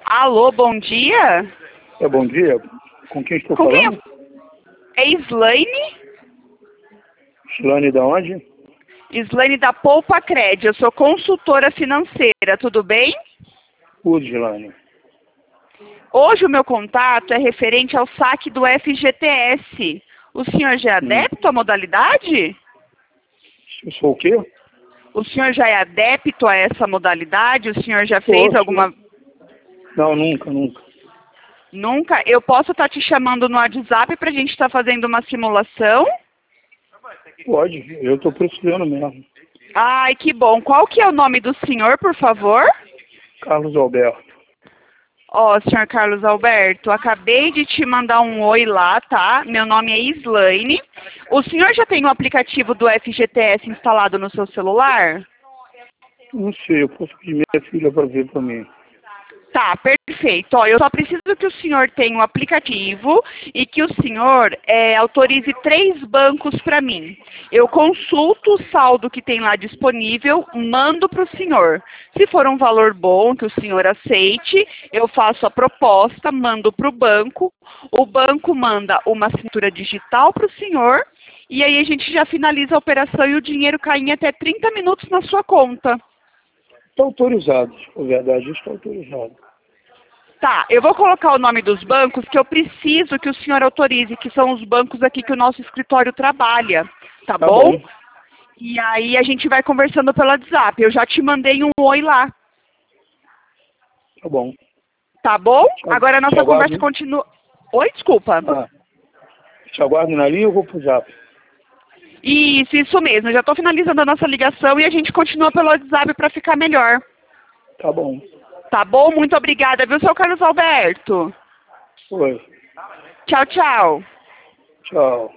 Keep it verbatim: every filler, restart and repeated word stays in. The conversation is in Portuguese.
Alô, bom dia? É, bom dia. Com quem estou Com quem falando? eu... É Islaine? Slane da onde? Islaine da Poupa Cred. Eu sou consultora financeira, tudo bem? Tudo, Slane. Hoje o meu contato é referente ao saque do F G T S. O senhor já é Hum. adepto à modalidade? Eu sou o quê? O senhor já é adepto a essa modalidade? O senhor já fez Sou, alguma... sou. Não, nunca, nunca. Nunca? Eu posso estar te chamando no WhatsApp para a gente estar fazendo uma simulação? Pode, eu estou precisando mesmo. Ai, que bom. Qual que é o nome do senhor, por favor? Carlos Alberto. Ó, senhor Carlos Alberto, acabei de te mandar um oi lá, tá? Meu nome é Islaine. O senhor já tem o aplicativo do F G T S instalado no seu celular? Não sei, eu posso pedir minha filha para ver para mim. Tá, perfeito. Ó, eu só preciso que o senhor tenha o aplicativo e que o senhor é, autorize três bancos para mim. Eu consulto o saldo que tem lá disponível, mando para o senhor. Se for um valor bom que o senhor aceite, eu faço a proposta, mando para o banco. O banco manda uma assinatura digital para o senhor e aí a gente já finaliza a operação e o dinheiro cai em até trinta minutos na sua conta. Está autorizado, se for verdade, está autorizado. Tá, eu vou colocar o nome dos bancos que eu preciso que o senhor autorize, que são os bancos aqui que o nosso escritório trabalha, tá, Tá bom? bom. E aí a gente vai conversando pelo WhatsApp. Eu já te mandei um oi lá, Tá bom. tá bom? Te Agora a te nossa conversa aguardo. continua... Oi, desculpa. Ah, te aguardo na linha ou vou pro zap? Isso, isso mesmo. Eu já estou finalizando a nossa ligação e a gente continua pelo WhatsApp para ficar melhor. Tá bom. Tá bom? Muito obrigada, viu, seu Carlos Alberto? Oi. Tchau, tchau. Tchau.